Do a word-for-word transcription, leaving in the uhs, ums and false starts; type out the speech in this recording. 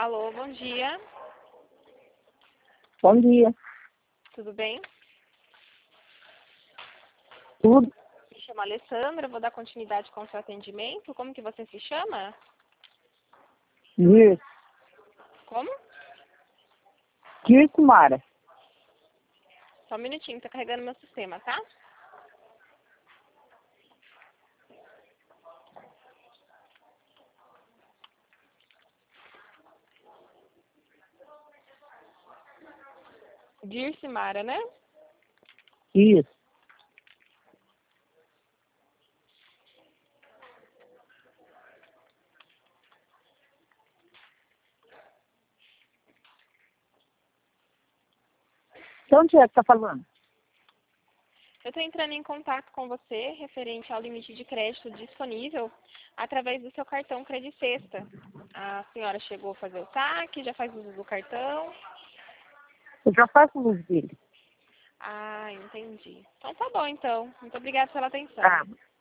Alô, bom dia. Bom dia. Tudo bem? Tudo? Me chamo Alessandra, vou dar continuidade com o seu atendimento. Como que você se chama? Isso. Como? Kirko Mara. Só um minutinho, tá carregando meu sistema, tá? Dirce Mara, né? Isso. De onde é que tá falando? Eu estou entrando em contato com você referente ao limite de crédito disponível através do seu cartão Credit Sexta. A senhora chegou a fazer o saque, já faz uso do cartão? Eu já faço uso dele. Ah, entendi. Então tá bom, então. Muito obrigada pela atenção. Tá.